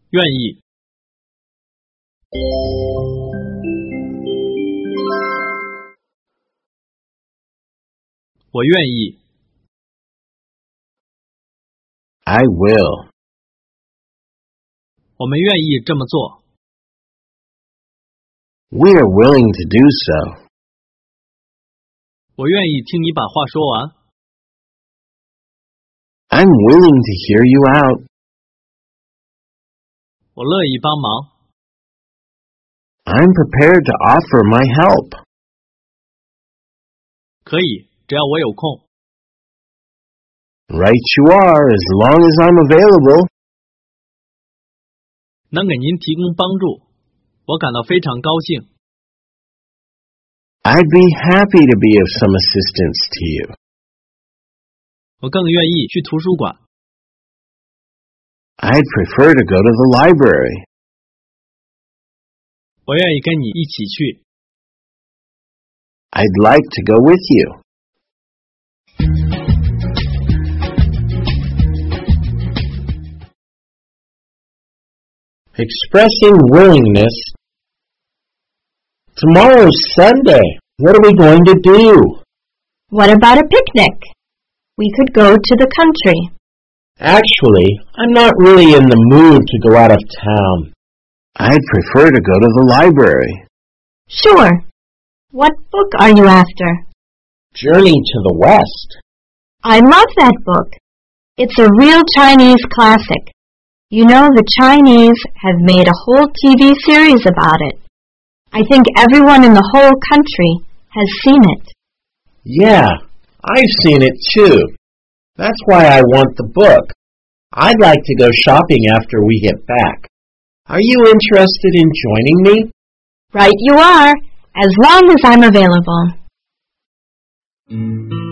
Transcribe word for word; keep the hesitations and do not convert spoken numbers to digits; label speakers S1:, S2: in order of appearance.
S1: 愿意。我愿意。
S2: I will.
S1: 我们愿意这么做。
S2: We are willing to do so.
S1: 我愿意听你把话说完。
S2: I'm willing to hear you out.
S1: 我乐意帮忙。
S2: I'm prepared to offer my help.
S1: 可以，只要我有空。
S2: Right you are, as long as I'm available.
S1: 能给您提供帮助，我感到非常高兴。
S2: I'd be happy to be of some assistance to you.
S1: 我更愿意去图书馆。
S2: I'd prefer to go to the library.
S1: 我愿意跟你一起去。
S2: I'd like to go with you. Expressing willingness. Tomorrow's Sunday. What are we going to do?
S3: What about a picnic? We could go to the country.
S2: Actually, I'm not really in the mood to go out of town. I'd prefer to go to the library.
S3: Sure. What book are you after?
S2: Journey to the West.
S3: I love that book. It's a real Chinese classic. You know, the Chinese have made a whole T V series about it. I think everyone in the whole country has seen it.
S2: Yeah, I've seen it too. That's why I want the book. I'd like to go shopping after we get back. Are you interested in joining me?
S3: Right you are, as long as I'm available.